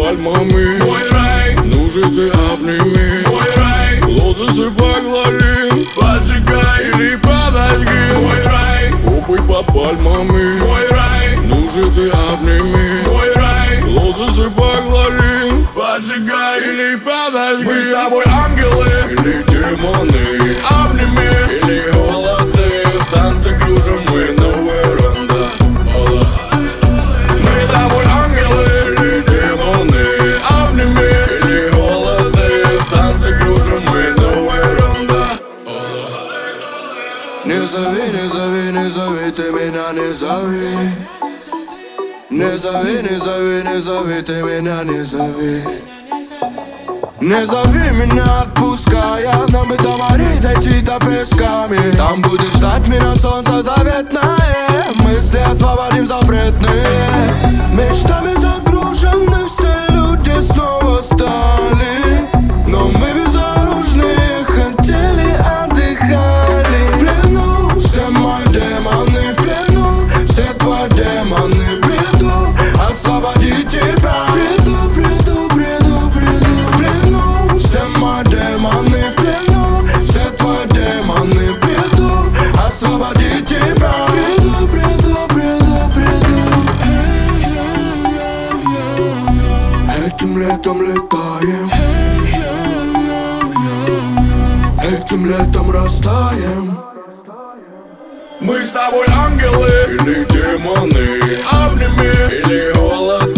пальмами. Мой рай, ну же ты обними. мой рай, Лотосы поглори, поджигай или подожги. мой рай, Попой под пальмами. мой рай, ну же ты обними. мой рай, Лотосы поглори, поджигай. или подожги. Мы с тобой ангелы, или демоны, обними. или голоды. В танце кружим мы, no ерунда. Мы с тобой ангелы, Или демоны, обними. или голоды. В танце кружим мы, no ерунда. Не зови, не зови, не зови, ты меня не зови. Не зови, не зови, не зови, ты меня не зови. Не зови меня, отпуская. Нам бы до морей дойти-то песками. Там будет ждать меня солнце заветное. Мысли освободим запретные. Мечтами загружены все люди снова стали. Но мы безоружные хотели, отдыхали. В плену все мои демоны, в плену все твои демоны. В бреду освободи тебя. Приду, приду, приду, приду. В плену все мои демоны, в плену все твои демоны. В бреду освободи тебя. Приду, приду, приду, приду. Этим летом летаем, этим летом растаем. Мы с тобой ангелы, Или демоны, обними. или голоды.